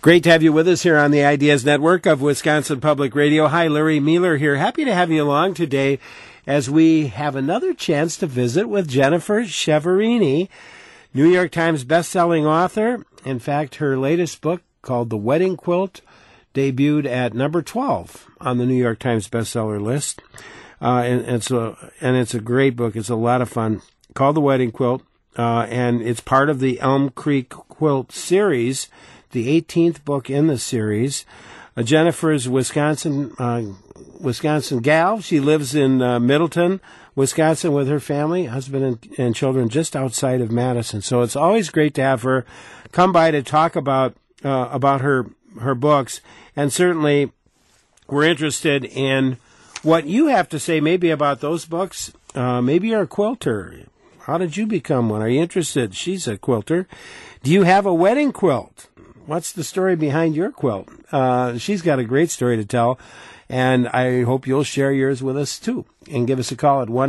Great to have you with us here on the Ideas Network of Wisconsin Public Radio. Hi, Larry Mueller here. Happy to have you along today as we have another chance to visit with Jennifer Chiaverini, New York Times bestselling author. In fact, her latest book called The Wedding Quilt debuted at number 12 on the New York Times bestseller list. And it's a great book. It's a lot of fun. Called The Wedding Quilt, and it's part of the Elm Creek Quilt series, the 18th book in the series. Jennifer's Wisconsin gal. She lives in Middleton, Wisconsin with her family, husband and children just outside of Madison. So it's always great to have her come by to talk about her books. And certainly we're interested in what you have to say maybe about those books. Maybe you're a quilter. How did you become one? Are you interested? She's a quilter. Do you have a wedding quilt? What's the story behind your quilt? She's got a great story to tell, and I hope you'll share yours with us, too. And give us a call at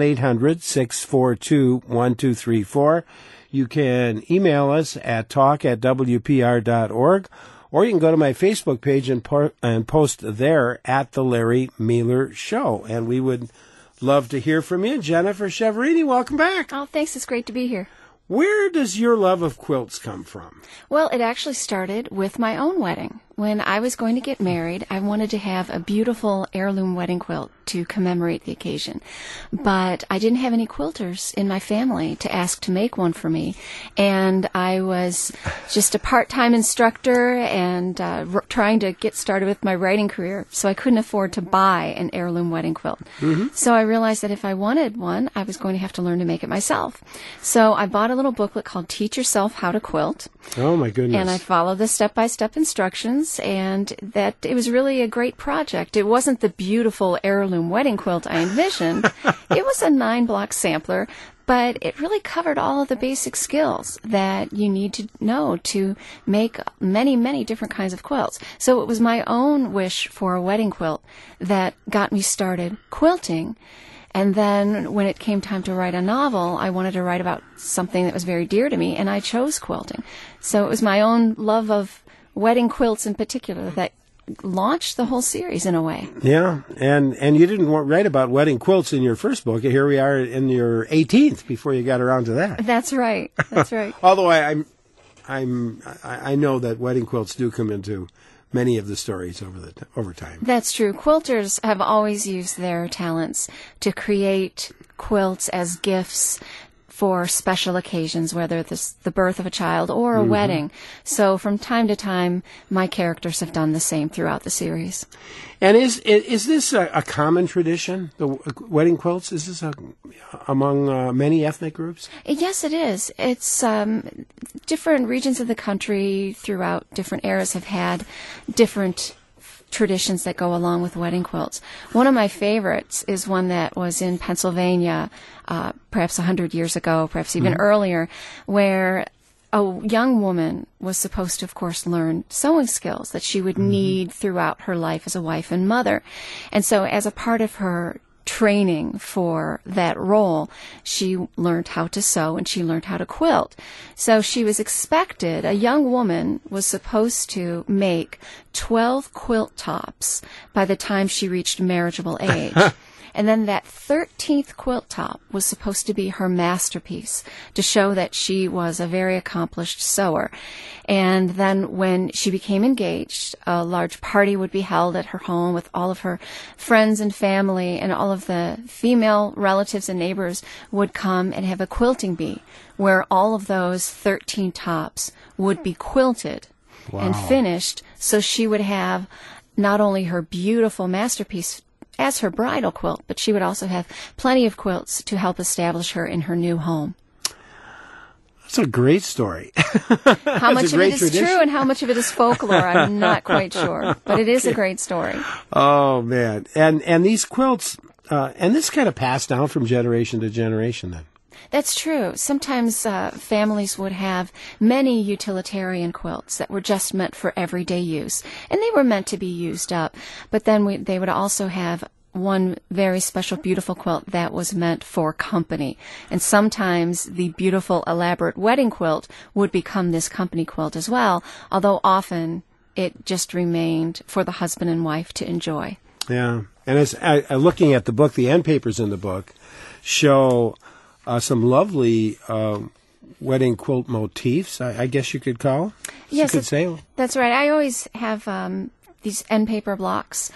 1-800-642-1234. You can email us at talk@wpr.org, or you can go to my Facebook page and post there at The Larry Mueller Show. And we would love to hear from you. Jennifer Chiaverini, welcome back. Oh, thanks. It's great to be here. Where does your love of quilts come from? Well, it actually started with my own wedding. When I was going to get married, I wanted to have a beautiful heirloom wedding quilt to commemorate the occasion. But I didn't have any quilters in my family to ask to make one for me. And I was just a part-time instructor and trying to get started with my writing career. So I couldn't afford to buy an heirloom wedding quilt. Mm-hmm. So I realized that if I wanted one, I was going to have to learn to make it myself. So I bought a little booklet called Teach Yourself How to Quilt. Oh, my goodness. And I followed the step-by-step instructions, and that it was really a great project. It wasn't the beautiful heirloom wedding quilt I envisioned. It was a 9-block sampler, but it really covered all of the basic skills that you need to know to make many, many different kinds of quilts. So it was my own wish for a wedding quilt that got me started quilting. And then when it came time to write a novel, I wanted to write about something that was very dear to me, and I chose quilting. So it was my own love of wedding quilts in particular that launched the whole series in a way. Yeah, and you didn't write about wedding quilts in your first book. Here we are in your 18th before you got around to that. That's right. That's right. Although I know that wedding quilts do come into many of the stories over time. That's true. Quilters have always used their talents to create quilts as gifts for special occasions, whether it's the birth of a child or a wedding. So from time to time, my characters have done the same throughout the series. And is this a common tradition, the wedding quilts? Is this among many ethnic groups? Yes, it is. It's different regions of the country throughout different eras have had different traditions that go along with wedding quilts. One of my favorites is one that was in Pennsylvania, perhaps 100 years ago, perhaps even earlier, where a young woman was supposed to, of course, learn sewing skills that she would need throughout her life as a wife and mother. And so as a part of her training for that role, she learned how to sew and she learned how to quilt. So she was expected, a young woman was supposed to make 12 quilt tops by the time she reached marriageable age. And then that 13th quilt top was supposed to be her masterpiece to show that she was a very accomplished sewer. And then when she became engaged, a large party would be held at her home with all of her friends and family, and all of the female relatives and neighbors would come and have a quilting bee where all of those 13 tops would be quilted and finished, so she would have not only her beautiful masterpiece as her bridal quilt, but she would also have plenty of quilts to help establish her in her new home. That's a great story. How much of it is true and how much of it is folklore, I'm not quite sure. But it is a great story. Oh, man. And these quilts, and this kind of passed down from generation to generation then. That's true. Sometimes families would have many utilitarian quilts that were just meant for everyday use, and they were meant to be used up. But then they would also have one very special, beautiful quilt that was meant for company. And sometimes the beautiful, elaborate wedding quilt would become this company quilt as well, although often it just remained for the husband and wife to enjoy. Yeah. And as looking at the book, the end papers in the book show some lovely wedding quilt motifs, I guess you could call. Yes, you could say. That's right. I always have these end paper blocks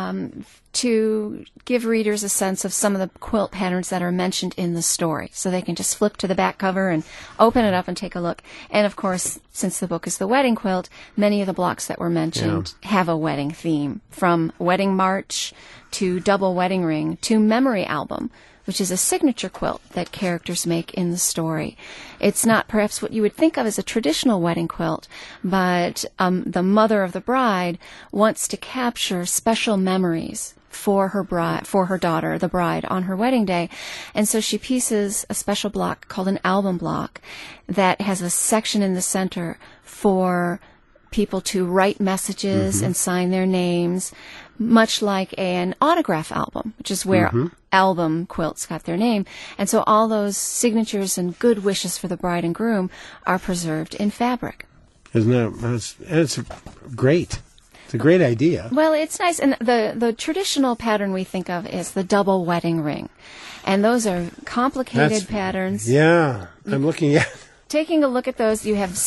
to give readers a sense of some of the quilt patterns that are mentioned in the story. So they can just flip to the back cover and open it up and take a look. And of course, since the book is the wedding quilt, many of the blocks that were mentioned have a wedding theme, from wedding march to double wedding ring to memory album, which is a signature quilt that characters make in the story. It's not perhaps what you would think of as a traditional wedding quilt, but the mother of the bride wants to capture special memories for her daughter, the bride, on her wedding day. And so she pieces a special block called an album block that has a section in the center for people to write messages and sign their names, much like an autograph album, which is where album quilts got their name. And so all those signatures and good wishes for the bride and groom are preserved in fabric. Isn't that, it's great. It's a great idea. Well, it's nice. And the traditional pattern we think of is the double wedding ring. And those are complicated patterns. Yeah, I'm looking at. Taking a look at those, you have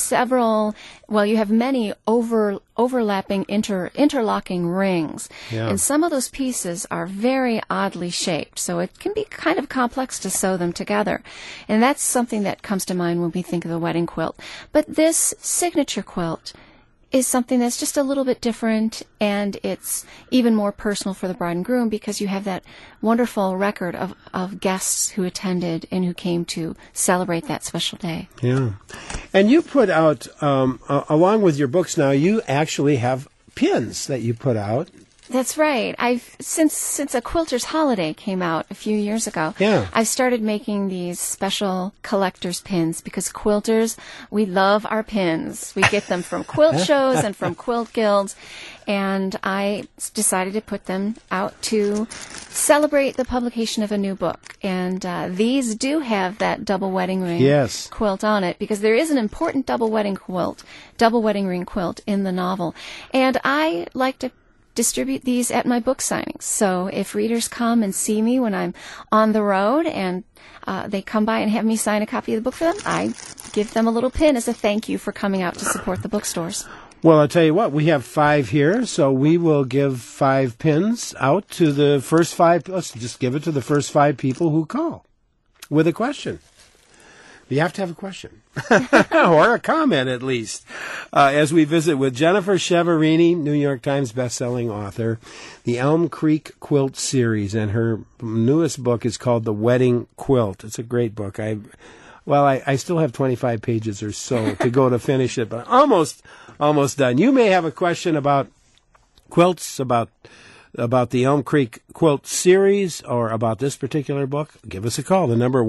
many overlapping, interlocking rings. Yeah. And some of those pieces are very oddly shaped, so it can be kind of complex to sew them together. And that's something that comes to mind when we think of the wedding quilt. But this signature quilt is something that's just a little bit different, and it's even more personal for the bride and groom because you have that wonderful record of guests who attended and who came to celebrate that special day. Yeah. And you put out, along with your books now, you actually have pins that you put out. That's right. Since A Quilter's Holiday came out a few years ago, I've started making these special collector's pins because quilters, we love our pins. We get them from quilt shows and from quilt guilds, and I decided to put them out to celebrate the publication of a new book. And these do have that double wedding ring quilt on it because there is an important double wedding ring quilt in the novel. And I like to distribute these at my book signings. So if readers come and see me when I'm on the road and they come by and have me sign a copy of the book for them, I give them a little pin as a thank you for coming out to support the bookstores. Well, I'll tell you what, we have 5 here, so we will give 5 pins out to the first 5. Let's just give it to the first 5 people who call with a question. You have to have a question or a comment at least as we visit with Jennifer Chiaverini, New York Times bestselling author, the Elm Creek Quilt series, and her newest book is called The Wedding Quilt. It's a great book. I still have 25 pages or so to go to finish it, but almost done. You may have a question about quilts, about the Elm Creek Quilt series, or about this particular book. Give us a call. The number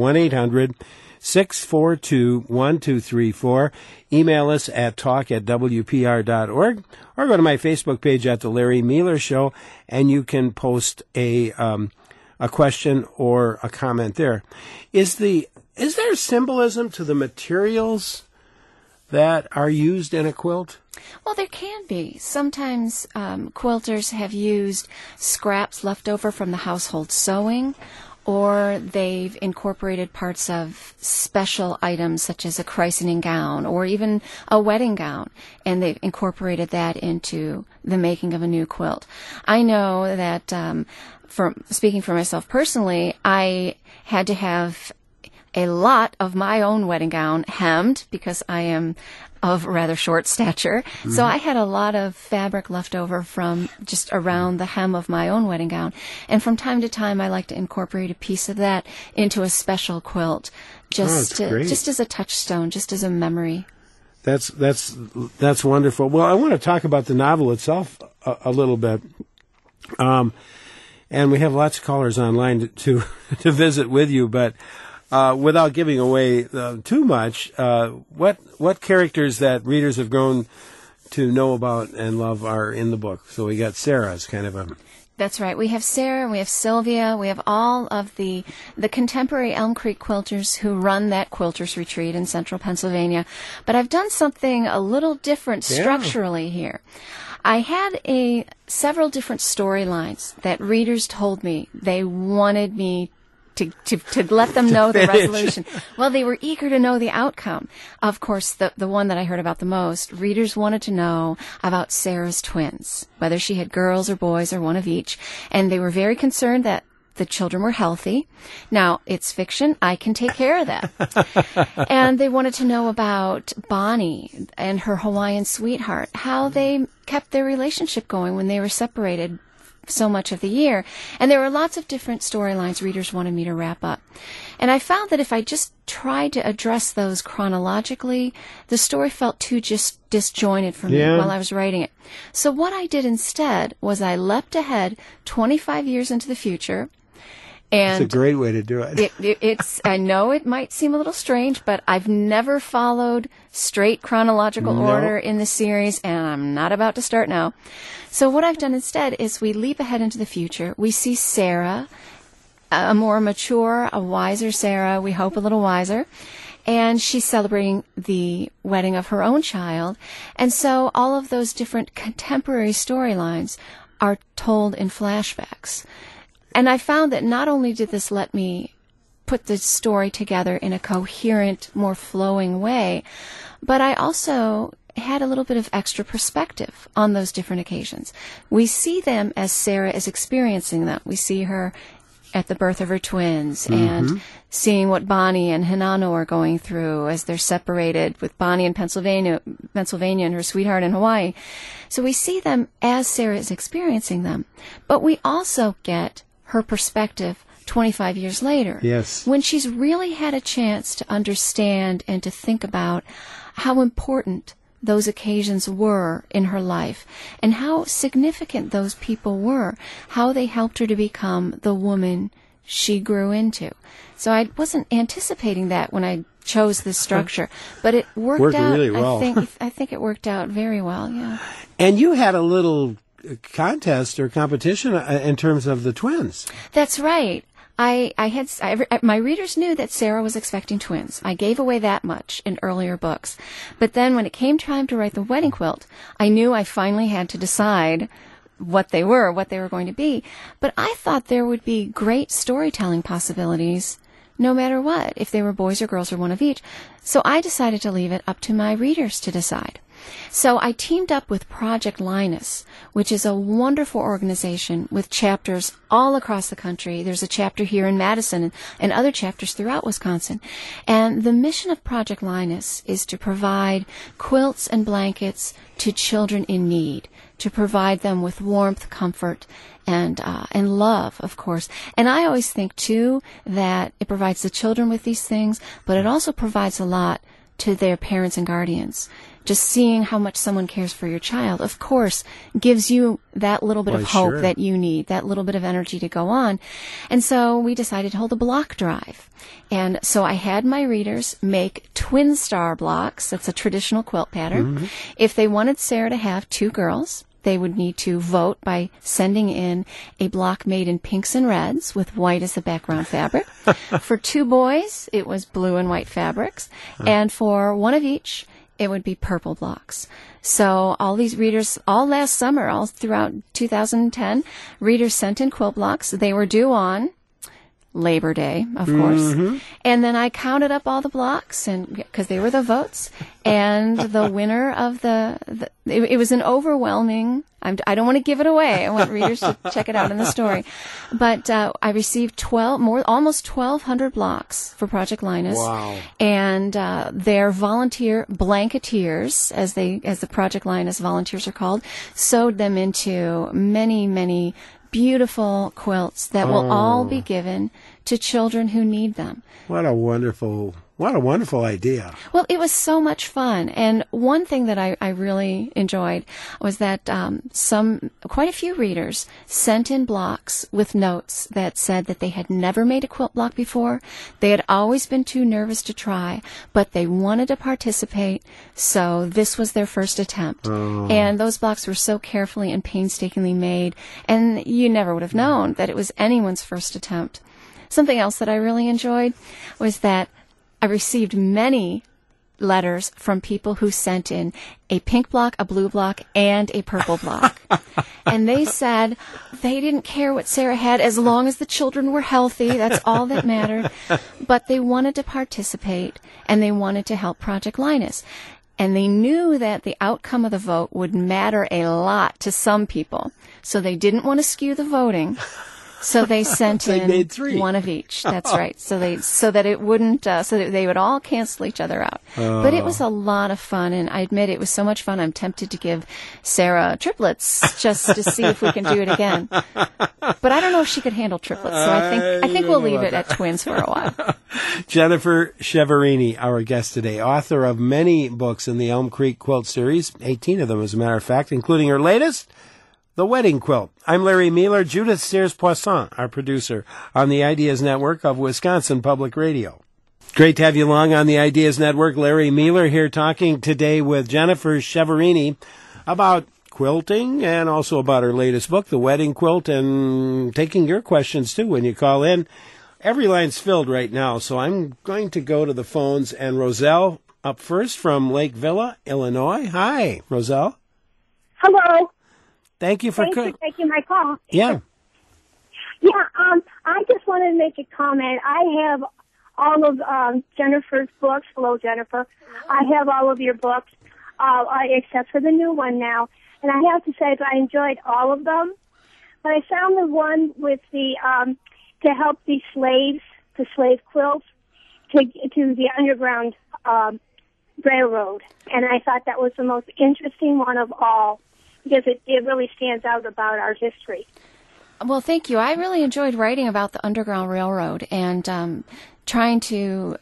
1-800-642-1234. Email us at talk@wpr.org, or go to my Facebook page at The Larry Mealer Show, and you can post a question or a comment there. Is there symbolism to the materials that are used in a quilt? Well, there can be. Sometimes quilters have used scraps left over from the household sewing, or they've incorporated parts of special items such as a christening gown or even a wedding gown, and they've incorporated that into the making of a new quilt. I know that, speaking for myself personally, I had to have a lot of my own wedding gown hemmed because I am of rather short stature. Mm-hmm. So I had a lot of fabric left over from just around the hem of my own wedding gown. And from time to time, I like to incorporate a piece of that into a special quilt, just as a touchstone, just as a memory. That's wonderful. Well, I want to talk about the novel itself a little bit. And we have lots of callers online to visit with you, but without giving away too much, what characters that readers have grown to know about and love are in the book. So we got Sarah's kind of a... That's right. We have Sarah, we have Sylvia, we have all of the contemporary Elm Creek quilters who run that quilters retreat in central Pennsylvania. But I've done something a little different structurally here. I had several different storylines that readers told me they wanted me to let them know the resolution. Well, they were eager to know the outcome. Of course, the one that I heard about the most, readers wanted to know about Sarah's twins, whether she had girls or boys or one of each. And they were very concerned that the children were healthy. Now, it's fiction. I can take care of that. And they wanted to know about Bonnie and her Hawaiian sweetheart, how they kept their relationship going when they were separated so much of the year. And there were lots of different storylines readers wanted me to wrap up. And I found that if I just tried to address those chronologically, the story felt too just disjointed for me while I was writing it. So what I did instead was I leapt ahead 25 years into the future. And it's a great way to do it. It's. I know it might seem a little strange, but I've never followed straight chronological order in the series, and I'm not about to start now. So what I've done instead is we leap ahead into the future. We see Sarah, a more mature, a wiser Sarah, we hope a little wiser, and she's celebrating the wedding of her own child. And so all of those different contemporary storylines are told in flashbacks. And I found that not only did this let me put the story together in a coherent, more flowing way, but I also had a little bit of extra perspective on those different occasions. We see them as Sarah is experiencing them. We see her at the birth of her twins and seeing what Bonnie and Hinano are going through as they're separated, with Bonnie in Pennsylvania and her sweetheart in Hawaii. So we see them as Sarah is experiencing them, but we also get her perspective 25 years later. Yes. When she's really had a chance to understand and to think about how important those occasions were in her life and how significant those people were, how they helped her to become the woman she grew into. So I wasn't anticipating that when I chose this structure, but it worked out really well. I think it worked out very well, yeah. And you had a little contest or competition in terms of the twins. That's right. My readers knew that Sarah was expecting twins. I gave away that much in earlier books. But then when it came time to write the wedding quilt, I knew I finally had to decide what they were going to be. But I thought there would be great storytelling possibilities no matter what, if they were boys or girls or one of each. So I decided to leave it up to my readers to decide. So I teamed up with Project Linus, which is a wonderful organization with chapters all across the country. There's a chapter here in Madison and other chapters throughout Wisconsin. And the mission of Project Linus is to provide quilts and blankets to children in need, to provide them with warmth, comfort, and love, of course. And I always think, too, that it provides the children with these things, but it also provides a lot to their parents and guardians. Just seeing how much someone cares for your child, of course, gives you that little bit of hope that you need, that little bit of energy to go on. And so we decided to hold a block drive. And so I had my readers make twin star blocks. That's a traditional quilt pattern. If they wanted Sarah to have two girls, they would need to vote by sending in a block made in pinks and reds with white as the background fabric. For two boys, it was blue and white fabrics. And for one of each, it would be purple blocks. So all these readers, all last summer, all throughout 2010, readers sent in quilt blocks. They were due on Labor Day, of course. And then I counted up all the blocks, and because they were the votes, and the winner of it was an overwhelming, I don't want to give it away. I want readers to check it out in the story. But I received almost 1,200 blocks for Project Linus. Wow. And their volunteer blanketeers, as the Project Linus volunteers are called, sewed them into many, many beautiful quilts that will all be given to children who need them. What a wonderful idea. Well, it was so much fun. And one thing that I really enjoyed was that quite a few readers sent in blocks with notes that said that they had never made a quilt block before. They had always been too nervous to try, but they wanted to participate, so this was their first attempt. Oh. And those blocks were so carefully and painstakingly made, and you never would have known that it was anyone's first attempt. Something else that I really enjoyed was that I received many letters from people who sent in a pink block, a blue block, and a purple block. And they said they didn't care what Sarah had as long as the children were healthy. That's all that mattered. But they wanted to participate, and they wanted to help Project Linus. And they knew that the outcome of the vote would matter a lot to some people. So they didn't want to skew the voting. So they sent in one of each. That's right. So that it wouldn't, so that they would all cancel each other out. Oh. But it was a lot of fun, and I admit it was so much fun. I'm tempted to give Sarah triplets just to see if we can do it again. But I don't know if she could handle triplets. So I think we'll leave it at twins for a while. Jennifer Chiaverini, our guest today, author of many books in the Elm Creek Quilt series, 18 of them, as a matter of fact, including her latest, The Wedding Quilt. I'm Larry Mueller, Judith Sears-Poisson, our producer on the Ideas Network of Wisconsin Public Radio. Great to have you along on the Ideas Network. Larry Mueller here talking today with Jennifer Chiaverini about quilting and also about her latest book, The Wedding Quilt, and taking your questions too when you call in. Every line's filled right now, so I'm going to go to the phones, and Roselle up first from Lake Villa, Illinois. Hi, Roselle. Hello. Thank you for taking my call. Yeah. Yeah, I just wanted to make a comment. I have all of Jennifer's books. Hello, Jennifer. I have all of your books, except for the new one now. And I have to say that I enjoyed all of them. But I found the one with the to help the slaves, the slave quilts, to the Underground Railroad. And I thought that was the most interesting one of all, because it really stands out about our history. Well, thank you. I really enjoyed writing about the Underground Railroad and trying to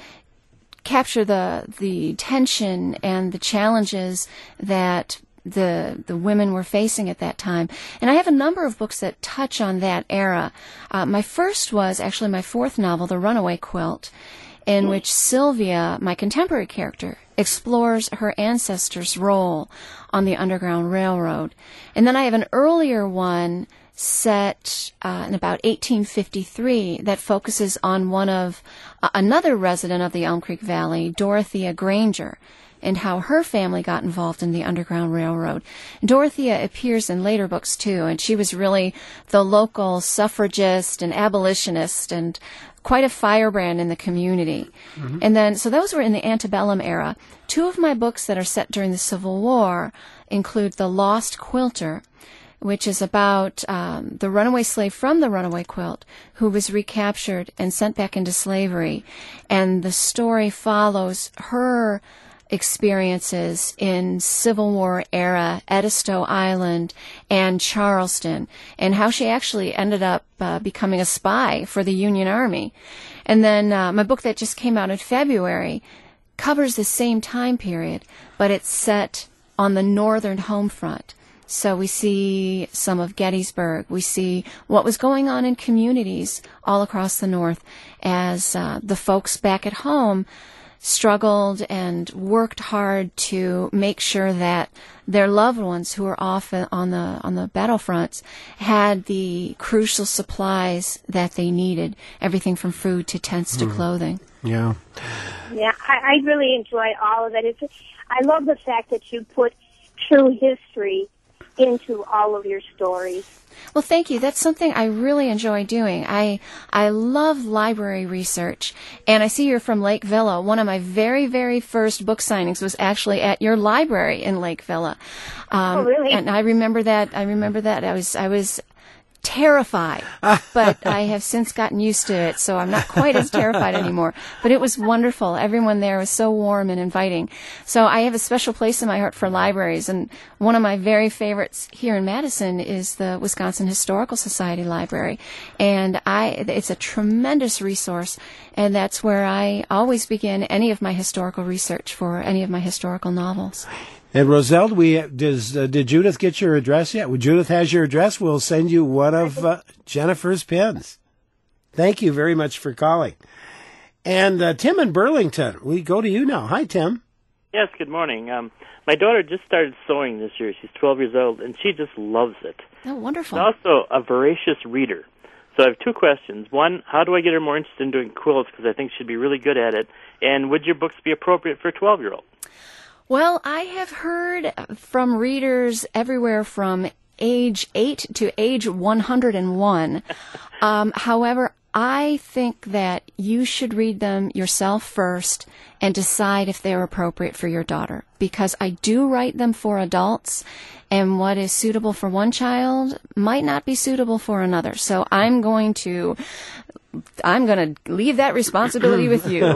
capture the tension and the challenges that the women were facing at that time. And I have a number of books that touch on that era. My first was actually my fourth novel, The Runaway Quilt, in which Sylvia, my contemporary character, explores her ancestors' role on the Underground Railroad. And then I have an earlier one set in about 1853 that focuses on another resident of the Elm Creek Valley, Dorothea Granger, and how her family got involved in the Underground Railroad. Dorothea appears in later books, too, and she was really the local suffragist and abolitionist and quite a firebrand in the community. Mm-hmm. And then, so those were in the antebellum era. Two of my books that are set during the Civil War include The Lost Quilter, which is about the runaway slave from the Runaway Quilt who was recaptured and sent back into slavery. And the story follows her experiences in Civil War era Edisto Island and Charleston, and how she actually ended up becoming a spy for the Union Army. And then my book that just came out in February covers the same time period, but it's set on the northern home front. So we see some of Gettysburg. We see what was going on in communities all across the North as the folks back at home struggled and worked hard to make sure that their loved ones who were off on the battlefronts had the crucial supplies that they needed, everything from food to tents to clothing. Yeah. Yeah, I really enjoy all of it. I love the fact that you put true history into all of your stories. Well, thank you. That's something I really enjoy doing. I love library research, and I see you're from Lake Villa. One of my very, very first book signings was actually at your library in Lake Villa. Oh, really? And I remember that. I was terrified, but I have since gotten used to it, so I'm not quite as terrified anymore. But it was wonderful. Everyone there was so warm and inviting. So I have a special place in my heart for libraries, and one of my very favorites here in Madison is the Wisconsin Historical Society Library. And it's a tremendous resource, and that's where I always begin any of my historical research for any of my historical novels. And Roselle, did Judith get your address yet? Well, Judith has your address. We'll send you one of Jennifer's pins. Thank you very much for calling. And Tim in Burlington, we go to you now. Hi, Tim. Yes, good morning. My daughter just started sewing this year. She's 12 years old, and she just loves it. Oh, wonderful. She's also a voracious reader. So I have two questions. One, how do I get her more interested in doing quilts, because I think she'd be really good at it? And would your books be appropriate for a 12-year-old? Well, I have heard from readers everywhere from age 8 to age 101. However, I think that you should read them yourself first and decide if they're appropriate for your daughter, because I do write them for adults, and what is suitable for one child might not be suitable for another. So I'm going to leave that responsibility with you.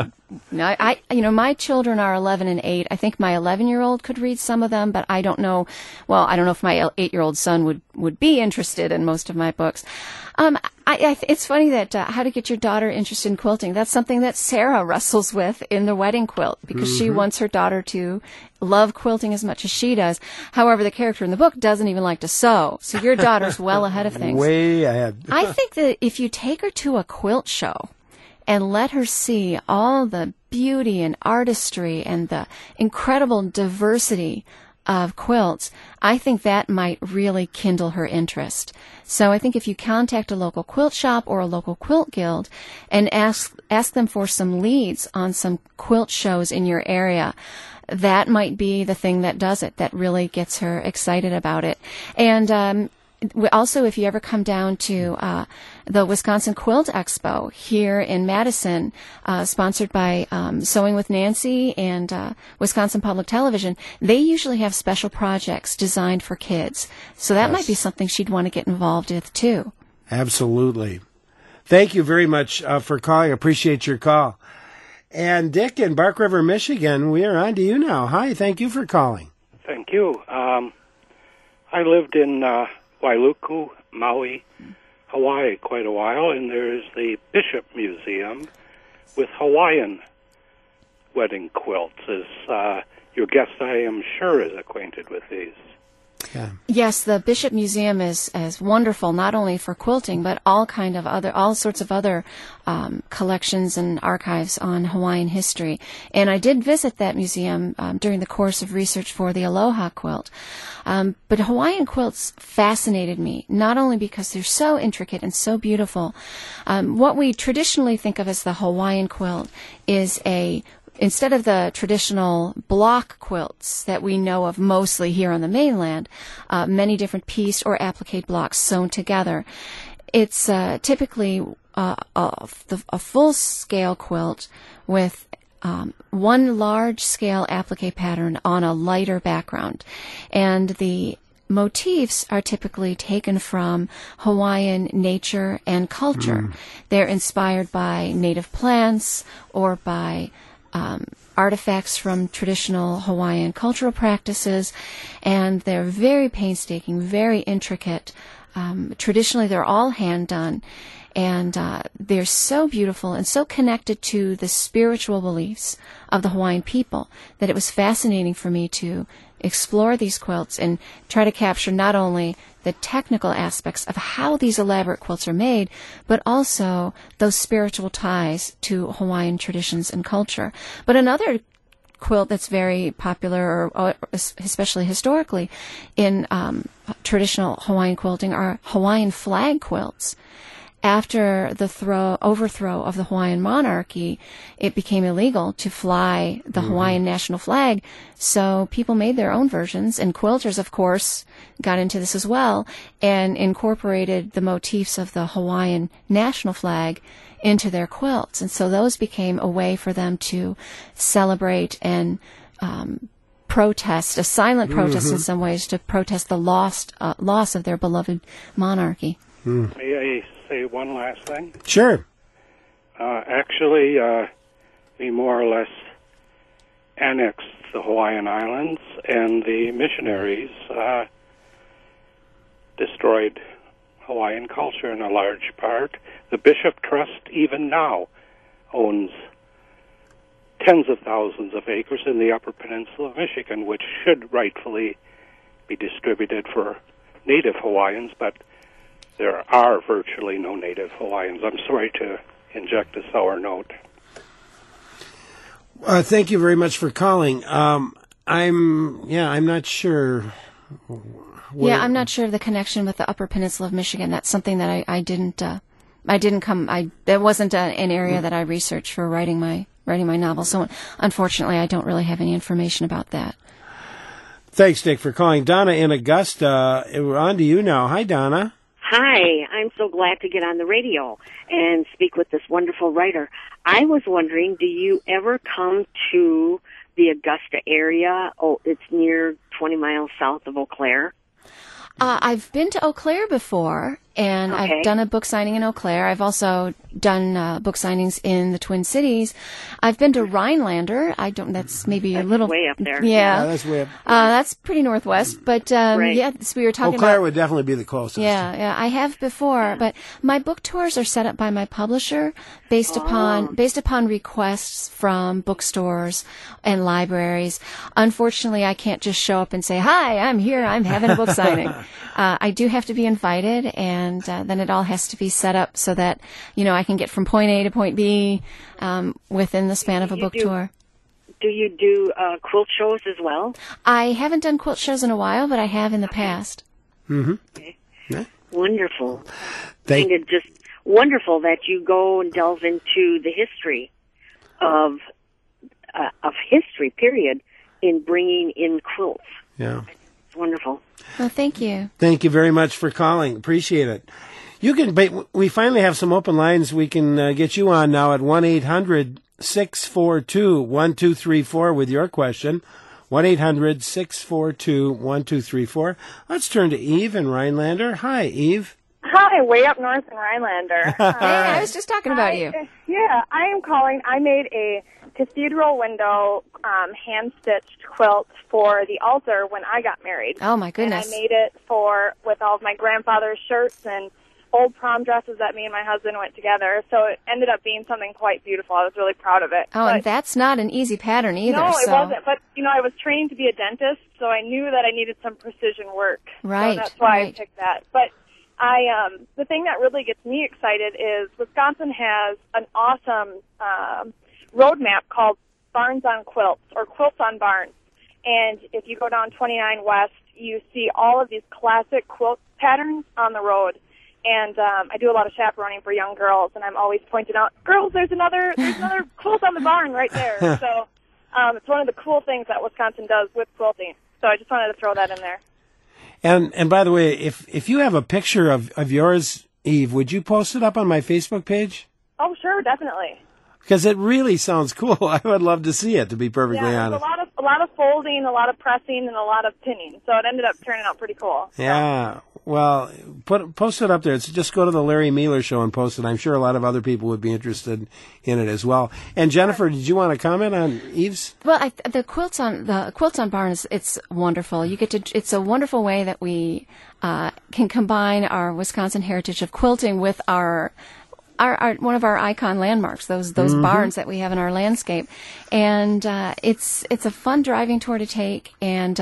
My children are 11 and 8. I think my 11-year-old could read some of them, but I don't know. Well, I don't know if my 8-year-old son would be interested in most of my books. It's funny that how to get your daughter interested in quilting. That's something that Sarah wrestles with in The Wedding Quilt, because she wants her daughter to love quilting as much as she does. However, the character in the book doesn't even like to sew. So your daughter's well ahead of things. Way ahead. I think that if you take her to a quilt show and let her see all the beauty and artistry and the incredible diversity of quilts, I think that might really kindle her interest. So I think if you contact a local quilt shop or a local quilt guild and ask them for some leads on some quilt shows in your area, that might be the thing that does it, that really gets her excited about it. And also, if you ever come down to the Wisconsin Quilt Expo here in Madison, sponsored by Sewing with Nancy and Wisconsin Public Television, they usually have special projects designed for kids. So that might be something she'd want to get involved with, too. Absolutely. Thank you very much for calling. I appreciate your call. And Dick in Bark River, Michigan, we are on to you now. Hi, thank you for calling. Thank you. I lived in Wailuku, Maui, Hawaii quite a while, and there's the Bishop Museum with Hawaiian wedding quilts. Your guest, I am sure, is acquainted with these. Yeah. Yes, the Bishop Museum is wonderful, not only for quilting, but all sorts of other collections and archives on Hawaiian history. And I did visit that museum during the course of research for the Aloha quilt. But Hawaiian quilts fascinated me, not only because they're so intricate and so beautiful. What we traditionally think of as the Hawaiian quilt is instead of the traditional block quilts that we know of mostly here on the mainland, many different piece or applique blocks sewn together, it's typically a full-scale quilt with one large-scale applique pattern on a lighter background. And the motifs are typically taken from Hawaiian nature and culture. They're inspired by native plants or by artifacts from traditional Hawaiian cultural practices, and they're very painstaking, very intricate. Traditionally, they're all hand-done, and they're so beautiful and so connected to the spiritual beliefs of the Hawaiian people that it was fascinating for me to explore these quilts and try to capture not only the technical aspects of how these elaborate quilts are made, but also those spiritual ties to Hawaiian traditions and culture. But another quilt that's very popular, or especially historically, in traditional Hawaiian quilting are Hawaiian flag quilts. After the overthrow of the Hawaiian monarchy, it became illegal to fly the Hawaiian national flag, so people made their own versions, and quilters, of course, got into this as well, and incorporated the motifs of the Hawaiian national flag into their quilts. And so those became a way for them to celebrate and protest, a silent protest in some ways, to protest the loss of their beloved monarchy. May I say one last thing? Sure. Actually, we more or less annexed the Hawaiian Islands, and the missionaries destroyed Hawaiian culture in a large part. The Bishop Trust, even now, owns tens of thousands of acres in the Upper Peninsula of Michigan, which should rightfully be distributed for native Hawaiians, but there are virtually no native Hawaiians. I'm sorry to inject a sour note. Thank you very much for calling. I'm not sure. I'm not sure of the connection with the Upper Peninsula of Michigan. That's something that that wasn't an area that I researched for writing my novel. So unfortunately, I don't really have any information about that. Thanks, Dick, for calling. Donna in Augusta, we're on to you now. Hi, Donna. Hi, I'm so glad to get on the radio and speak with this wonderful writer. I was wondering, do you ever come to the Augusta area? Oh, it's near 20 miles south of Eau Claire. I've been to Eau Claire before, and Okay. I've done a book signing in Eau Claire. I've also done book signings in the Twin Cities. I've been to Rhinelander. That's maybe a little way up there. Yeah, That's way up. that's pretty northwest. But Right. yeah, so we were Eau talking Claire about. would definitely be the closest. Yeah, I have before, but my book tours are set up by my publisher based upon requests from bookstores and libraries. Unfortunately, I can't just show up and say, "Hi, I'm here. I'm having a book signing." I do have to be invited, and then it all has to be set up so that I can get from point A to point B within the span of a book tour. Do you do quilt shows as well? I haven't done quilt shows in a while, but I have in the past. Okay. Yeah. Wonderful. And it's just wonderful that you go and delve into the history of history, period, in bringing in quilts. Yeah. It's wonderful. Well, thank you. Thank you very much for calling. Appreciate it. We finally have some open lines. We can get you on now at 1-800-642-1234 with your question. 1-800-642-1234. Let's turn to Eve in Rhinelander. Hi, Eve. Hi, way up north in Rhinelander. Hey, I was just talking about you. Yeah, I am calling. I made a cathedral window hand-stitched quilt for the altar when I got married. Oh, my goodness. And I made it with all of my grandfather's shirts and old prom dresses that me and my husband went together. So it ended up being something quite beautiful. I was really proud of it. Oh, and that's not an easy pattern either. No, it so. wasn't. But, I was trained to be a dentist, so I knew that I needed some precision work. Right, So that's why I right. picked that. But the thing that really gets me excited is Wisconsin has an awesome roadmap called Barns on Quilts, or Quilts on Barns. And if you go down 29 West, you see all of these classic quilt patterns on the road. And I do a lot of chaperoning for young girls, and I'm always pointing out, girls, there's another quilt on the barn right there. So it's one of the cool things that Wisconsin does with quilting. So I just wanted to throw that in there. And by the way, if you have a picture of yours, Eve, would you post it up on my Facebook page? Oh, sure, definitely. Because it really sounds cool. I would love to see it, to be perfectly Yeah, honest. there's a lot of folding, a lot of pressing, and a lot of pinning. So it ended up turning out pretty cool. Yeah. Well, post it up there. Just go to the Larry Mealer Show and post it. I'm sure a lot of other people would be interested in it as well. And Jennifer, did you want to comment on Eve's? Well, the quilts on Barns, it's wonderful. It's a wonderful way that we can combine our Wisconsin heritage of quilting with our one of our icon landmarks, those barns that we have in our landscape, and it's a fun driving tour to take. And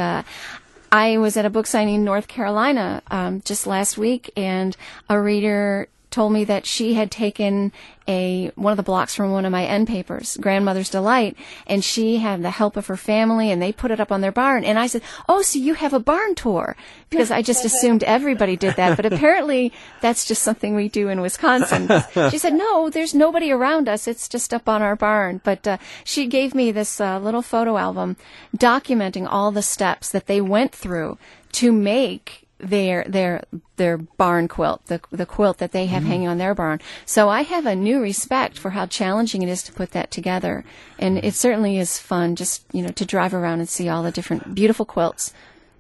I was at a book signing in North Carolina just last week, and a reader told me that she had taken one of the blocks from one of my end papers, Grandmother's Delight, and she had the help of her family, and they put it up on their barn. And I said, "Oh, so you have a barn tour?" Because I just assumed everybody did that, but apparently that's just something we do in Wisconsin. She said, "No, there's nobody around us. It's just up on our barn." But she gave me this little photo album documenting all the steps that they went through to make their barn quilt, the quilt that they have hanging on their barn. So I have a new respect for how challenging it is to put that together, and it certainly is fun just to drive around and see all the different beautiful quilts.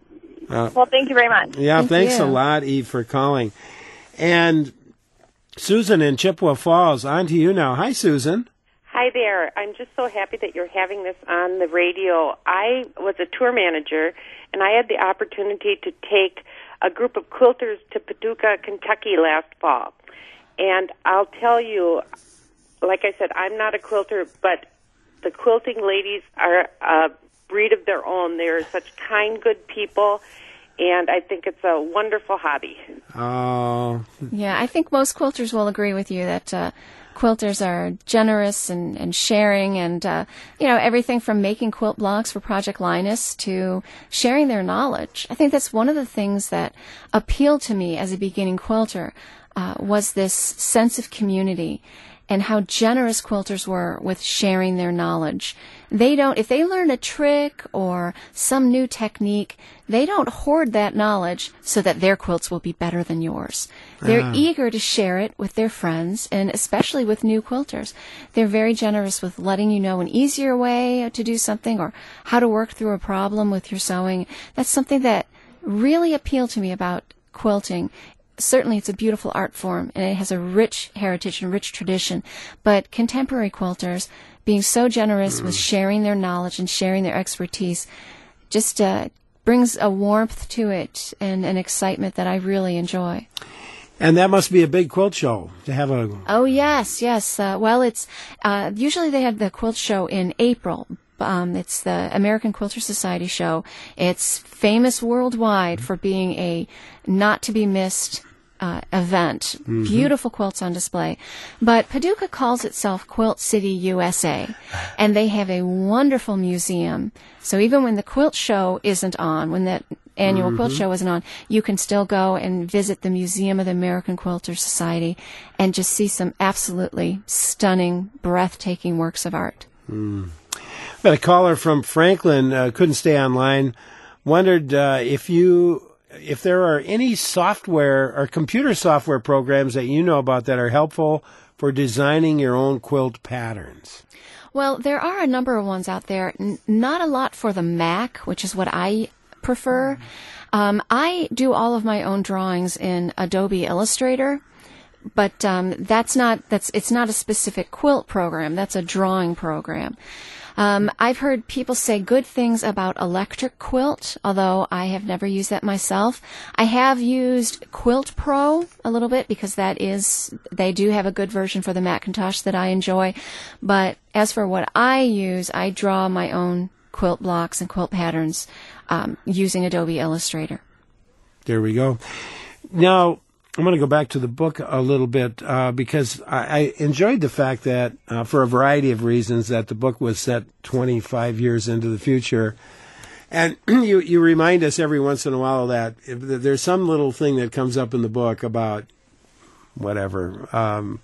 Well, thank you very much. Yeah, thanks you. a lot, Eve, for calling. And Susan in Chippewa Falls, on to you now. Hi, Susan. Hi there. I'm just so happy that you're having this on the radio. I was a tour manager, and I had the opportunity to take a group of quilters to Paducah, Kentucky last fall. And I'll tell you, like I said, I'm not a quilter, but the quilting ladies are a breed of their own. They're such kind, good people, and I think it's a wonderful hobby. Oh. Yeah, I think most quilters will agree with you that quilters are generous and sharing, and everything from making quilt blocks for Project Linus to sharing their knowledge. I think that's one of the things that appealed to me as a beginning quilter, was this sense of community and how generous quilters were with sharing their knowledge. If they learn a trick or some new technique, they don't hoard that knowledge so that their quilts will be better than yours. They're eager to share it with their friends, and especially with new quilters. They're very generous with letting you know an easier way to do something or how to work through a problem with your sewing. That's something that really appealed to me about quilting. Certainly it's a beautiful art form, and it has a rich heritage and rich tradition, but contemporary quilters, being so generous with sharing their knowledge and sharing their expertise, just brings a warmth to it and an excitement that I really enjoy. And that must be a big quilt show to have a... Oh, yes. Well, it's usually they have the quilt show in April. It's the American Quilter Society show. It's famous worldwide for being a not-to-be-missed event. Beautiful quilts on display. But Paducah calls itself Quilt City, USA, and they have a wonderful museum. So even when the quilt show isn't on, when that annual quilt show isn't on, you can still go and visit the Museum of the American Quilter Society and just see some absolutely stunning, breathtaking works of art. But a caller from Franklin couldn't stay online, wondered if there are any software or computer software programs that you know about that are helpful for designing your own quilt patterns. Well, there are a number of ones out there. Not a lot for the Mac, which is what I prefer. I do all of my own drawings in Adobe Illustrator. But it's not a specific quilt program. That's a drawing program. I've heard people say good things about Electric Quilt, although I have never used that myself. I have used Quilt Pro a little bit because they do have a good version for the Macintosh that I enjoy. But as for what I use, I draw my own quilt blocks and quilt patterns using Adobe Illustrator. There we go. Now, I'm going to go back to the book a little bit because I enjoyed the fact that, for a variety of reasons, that the book was set 25 years into the future. And you remind us every once in a while that there's some little thing that comes up in the book about whatever. I'm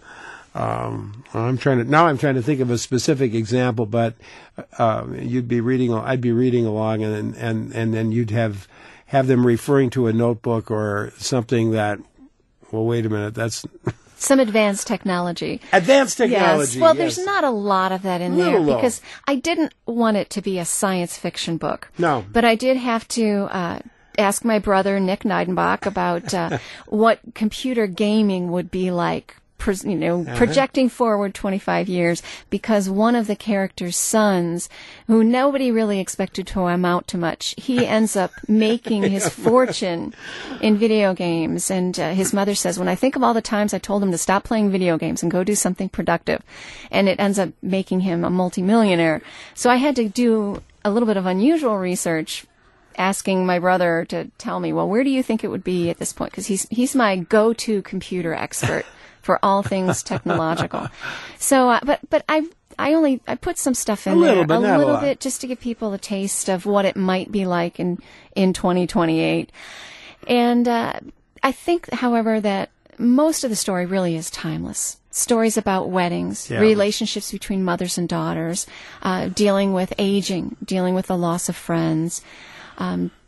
trying to think of a specific example, but I'd be reading along, and then you'd have them referring to a notebook or something that. Well, wait a minute. That's some advanced technology. Advanced technology. Yes. Well, yes. There's not a lot of that in there because I didn't want it to be a science fiction book. No. But I did have to ask my brother Nick Neidenbach about what computer gaming would be like. Projecting forward 25 years, because one of the character's sons, who nobody really expected to amount to much, he ends up making his fortune in video games. And his mother says, when I think of all the times I told him to stop playing video games and go do something productive, and it ends up making him a multimillionaire. So I had to do a little bit of unusual research, asking my brother to tell me, well, where do you think it would be at this point? Because he's my go-to computer expert for all things technological. So, but I put some stuff in there, a little bit, just to give people a taste of what it might be like in 2028. And I think, however, that most of the story really is timeless. Stories about weddings, relationships between mothers and daughters, dealing with aging, dealing with the loss of friends,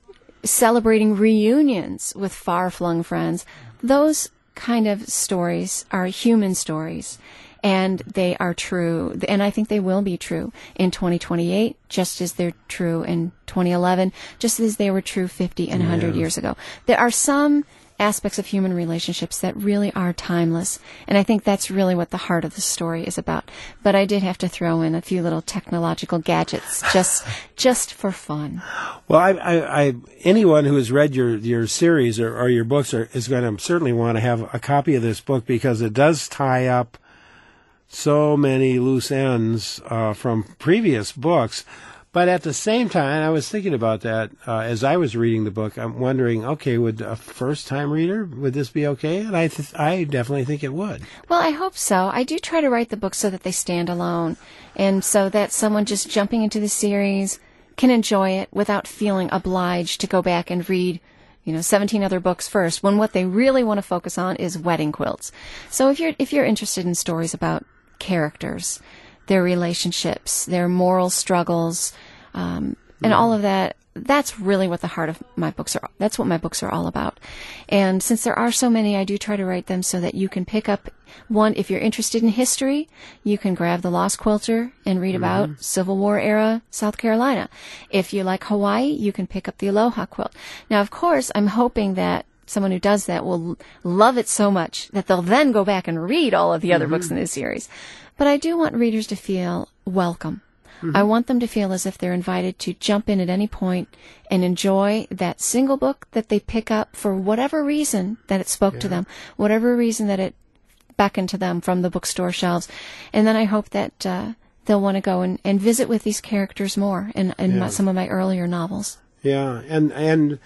celebrating reunions with far-flung friends. Those kind of stories are human stories, and they are true, and I think they will be true in 2028, just as they're true in 2011, just as they were true 50 and 100 years ago. There are some aspects of human relationships that really are timeless, and I think that's really what the heart of the story is about. But I did have to throw in a few little technological gadgets just for fun. Well, I anyone who has read your series or your books is going to certainly want to have a copy of this book, because it does tie up so many loose ends from previous books. But at the same time, I was thinking about that as I was reading the book. I'm wondering, okay, would a first-time reader, would this be okay? And I definitely think it would. Well, I hope so. I do try to write the books so that they stand alone, and so that someone just jumping into the series can enjoy it without feeling obliged to go back and read 17 other books first, when what they really want to focus on is wedding quilts. So if you're interested in stories about characters, their relationships, their moral struggles, and all of that, that's really what the heart of my books are. That's what my books are all about. And since there are so many, I do try to write them so that you can pick up one. If you're interested in history, you can grab The Lost Quilter and read about Civil War era South Carolina. If you like Hawaii, you can pick up the Aloha quilt. Now, of course, I'm hoping that someone who does that will love it so much that they'll then go back and read all of the other books in this series. But I do want readers to feel welcome. I want them to feel as if they're invited to jump in at any point and enjoy that single book that they pick up for whatever reason that it spoke to them, whatever reason that it beckoned to them from the bookstore shelves. And then I hope that they'll want to go and visit with these characters more in some of my earlier novels. Yeah, and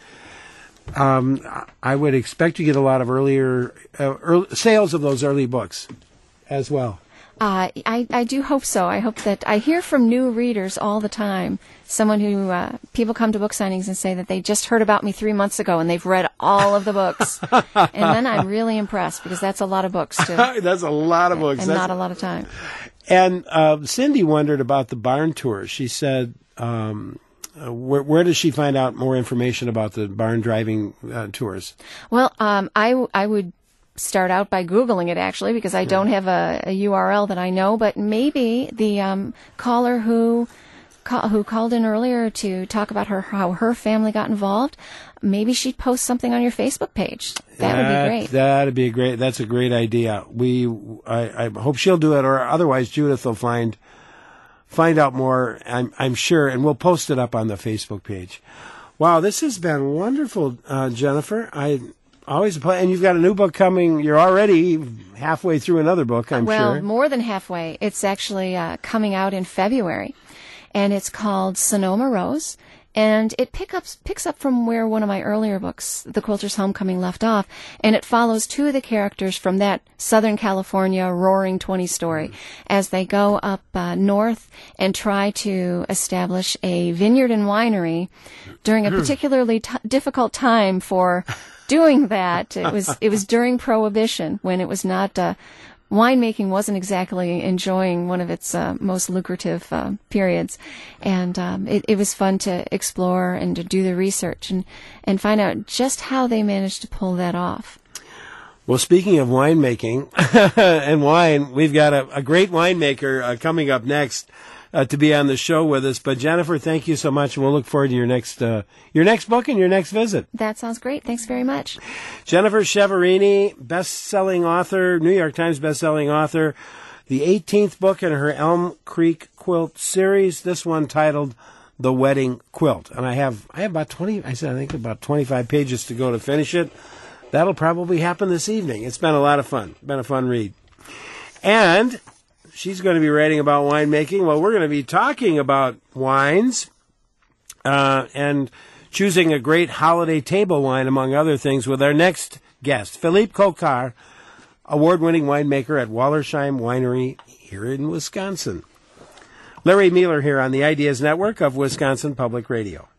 I would expect to get a lot of early sales of those early books as well. I do hope so. I hope that I hear from new readers all the time. Someone who, people come to book signings and say that they just heard about me 3 months ago and they've read all of the books. And then I'm really impressed, because that's a lot of books too. That's a lot of books. And not a lot of time. And Cindy wondered about the barn tours. She said, where does she find out more information about the barn driving tours? Well, I would start out by Googling it, actually, because I don't have a URL that I know, but maybe the caller who called in earlier to talk about how her family got involved, maybe she'd post something on your Facebook page. That would be great. That'd be great. That's a great idea. I hope she'll do it, or otherwise Judith will find out more, I'm sure, and we'll post it up on the Facebook page. Wow, this has been wonderful, Jennifer. Always a pleasure. And you've got a new book coming. You're already halfway through another book, I'm sure. Well, more than halfway. It's actually coming out in February, and it's called Sonoma Rose. And it picks up from where one of my earlier books, The Quilter's Homecoming, left off, and it follows two of the characters from that Southern California Roaring 20s story as they go up north and try to establish a vineyard and winery during a particularly difficult time for doing that. It was during Prohibition, when it was not winemaking wasn't exactly enjoying one of its most lucrative periods. And it was fun to explore and to do the research and find out just how they managed to pull that off. Well, speaking of winemaking and wine, we've got a great winemaker coming up next to be on the show with us. But Jennifer, thank you so much, and we'll look forward to your next book and your next visit. That sounds great. Thanks very much. Jennifer Cheverini, best-selling author, New York Times best-selling author, the 18th book in her Elm Creek Quilt series. This one titled The Wedding Quilt, and I have about 25 pages to go to finish it. That'll probably happen this evening. It's been a lot of fun. Been a fun read. And she's going to be writing about winemaking. Well, we're going to be talking about wines and choosing a great holiday table wine, among other things, with our next guest, Philippe Coquart, award-winning winemaker at Wallersheim Winery here in Wisconsin. Larry Mueller here on the Ideas Network of Wisconsin Public Radio.